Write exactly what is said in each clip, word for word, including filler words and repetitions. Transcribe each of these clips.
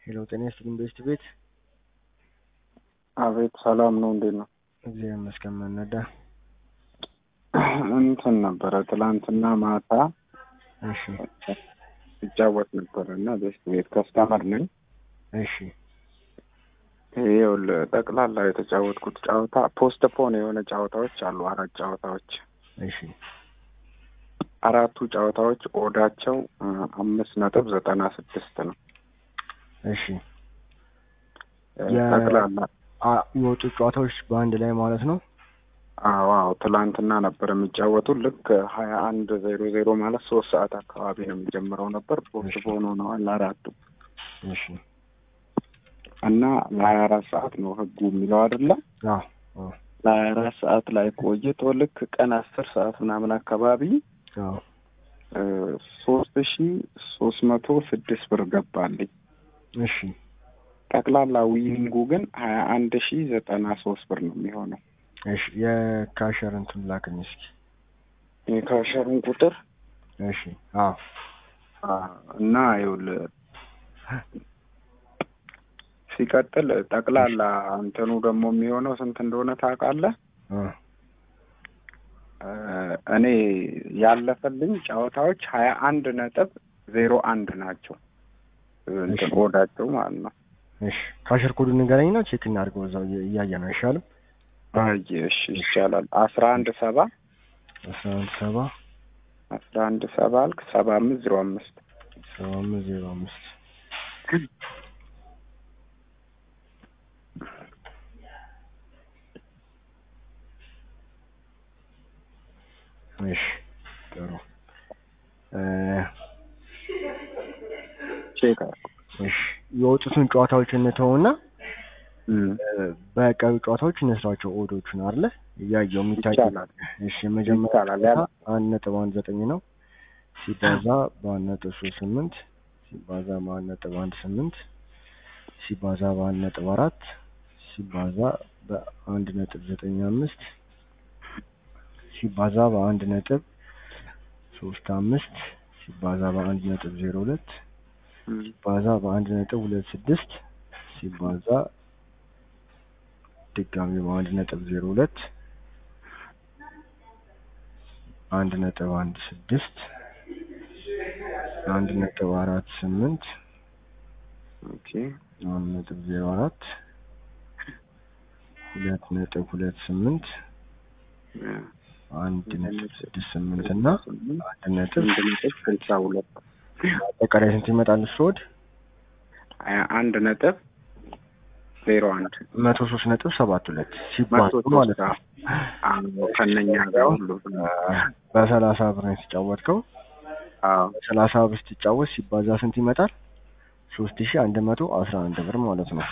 ሄሎ ጤና ይስጥልኝ ቤስት ቤት። አቤት ሰላም ነው እንዴት ነው? እግዚአብሔር ይመስገን። ማነዳ እንትን ነበረ ትላንትና ማታ እሺ ሲጫወት ነበር እና ቤስት ቤት ከስተመር ነኝ። እሺ ይኸውል ጠቅላላ የተጫወትኩት ጨዋታ ፖስት ፖን የሆነ ጨዋታዎች አሉ፣ አራት ጨዋታዎች። እሺ አራቱ ጨዋታዎች ኦዳቸው አምስት ነጥብ ዘጠና ስድስት ነው። እሺ ጠቅላላ የወጡ ጨዋታዎች በአንድ ላይ ማለት ነው? አዎ አዎ ትላንትና ነበር የሚጫወቱ። ልክ ሀያ አንድ ዜሮ ዜሮ ማለት ሶስት ሰዓት አካባቢ ነው የሚጀምረው ነበር። ፖስት ፖን ሆነዋል አራቱ። እሺ እና ለሀያ አራት ሰዓት ነው ህጉ የሚለው አይደለ? አዎ ለሀያ አራት ሰዓት ላይ ቆይቶ ልክ ቀን አስር ሰዓት ምናምን አካባቢ አዎ ሶስት ሺ ሶስት መቶ ስድስት ብር ገባልኝ። እሺ ጠቅላላ ዊኒንጉ ግን ሀያ አንድ ሺ ዘጠና ሶስት ብር ነው የሚሆነው። እሺ የካሸር እንትን ላክኝ እስኪ የካሸሩን ቁጥር። እሺ አዎ እና ይኸውልህ ሲቀጥል ጠቅላላ እንትኑ ደግሞ የሚሆነው ስንት እንደሆነ ታውቃለህ? እኔ ያለፈልኝ ጨዋታዎች ሀያ አንድ ነጥብ ዜሮ አንድ ናቸው እንትን ኦዳቸው ማለት ነው። እሺ ካሸር ኮዱን ንገረኝና ቼክ እናድርገው እዛው እያየ ነው አይሻልም? አይ እሺ ይሻላል። አስራ አንድ ሰባ አስራ አንድ ሰባ አስራ አንድ ሰባ አልክ ሰባ አምስት ዜሮ አምስት ሰባ አምስት ዜሮ አምስት እሺ ጥሩ ቼክ እሺ የወጡትን ጨዋታዎች እንተውና በቀሪ ጨዋታዎች እንስራቸው ኦዶቹን አይደለ እያየው የሚታየው። እሺ መጀመሪያ አንድ ነጥብ አንድ ዘጠኝ ነው ሲባዛ በአንድ ነጥብ ሶስት ስምንት ሲባዛ በአንድ ነጥብ አንድ ስምንት ሲባዛ በአንድ ነጥብ አራት ሲባዛ በአንድ ነጥብ ዘጠኝ አምስት ሲባዛ በአንድ ነጥብ ሶስት አምስት ሲባዛ በአንድ ነጥብ ዜሮ ሁለት ሲባዛ በአንድ ነጥብ ሁለት ስድስት ሲባዛ ድጋሚ በአንድ ነጥብ ዜሮ ሁለት አንድ ነጥብ አንድ ስድስት አንድ ነጥብ አራት ስምንት ኦኬ አንድ ነጥብ ዜሮ አራት ሁለት ነጥብ ሁለት ስምንት አንድ ነጥብ ስድስት ስምንት እና አንድ ነጥብ ስልሳ ሁለት አጠቃላይ ስንት ይመጣል? ሶድ አንድ ነጥብ ዜሮ አንድ መቶ ሶስት ነጥብ ሰባት ሁለት ሲባዛ ማለት ነው። አዎ ከነኛ ጋር ሁሉ በሰላሳ ብር ነው የተጫወትከው። አዎ ሰላሳ ብር ስትጫወት ሲባዛ ስንት ይመጣል? ሶስት ሺህ አንድ መቶ አስራ አንድ ብር ማለት ነው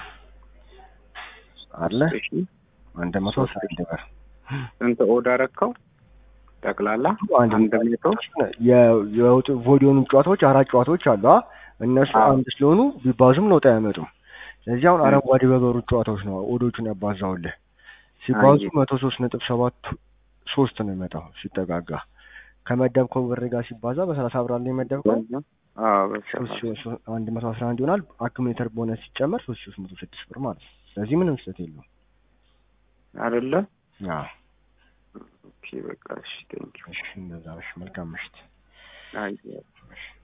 አለ አንድ መቶ አስራ አንድ ብር። ስንት ኦዳ ረከው? ጠቅላላ አንድ መቶ የውጥ ቮዲዮን ጨዋታዎች አራት ጨዋታዎች አሉ። እነሱ አንድ ስለሆኑ ቢባዙም ለውጥ አያመጡም። ስለዚህ አሁን አረንጓዴ በበሩ ጨዋታዎች ነው ኦዶቹን ያባዛውልህ። ሲባዙ መቶ ሶስት ነጥብ ሰባት ሶስት ነው የሚመጣው ሲጠጋጋ። ከመደብከው ብር ጋር ሲባዛ በሰላሳ ብር ላይ መደብከው አዎ አንድ መቶ አስራ አንድ ይሆናል። አኩሙሌተር ቦነስ ሲጨመር ሶስት ሺህ ሶስት መቶ ስድስት ብር ማለት ነው። ስለዚህ ምንም ስህተት የለውም አይደለ? አዎ ኦኬ በቃ እሺ ቴንኪው። እሺ እንደዛ። እሺ መልካም ምሽት። አይ